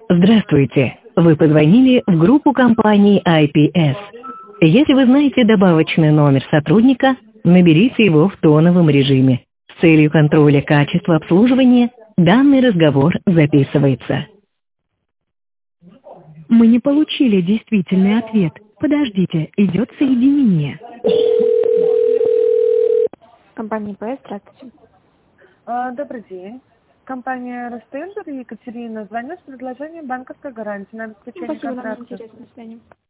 Здравствуйте. Вы позвонили в группу компании IPS. Если вы знаете добавочный номер сотрудника, наберите его в тоновом режиме. С целью контроля качества обслуживания данный разговор записывается. Мы не получили действительный ответ. Подождите, идет соединение. Компания ПС, здравствуйте. Добрый день. Компания Ростендер, Екатерина. Звоню с предложением банковской гарантии на обеспечение Спасибо, нам не контракта. интересно. До свидания.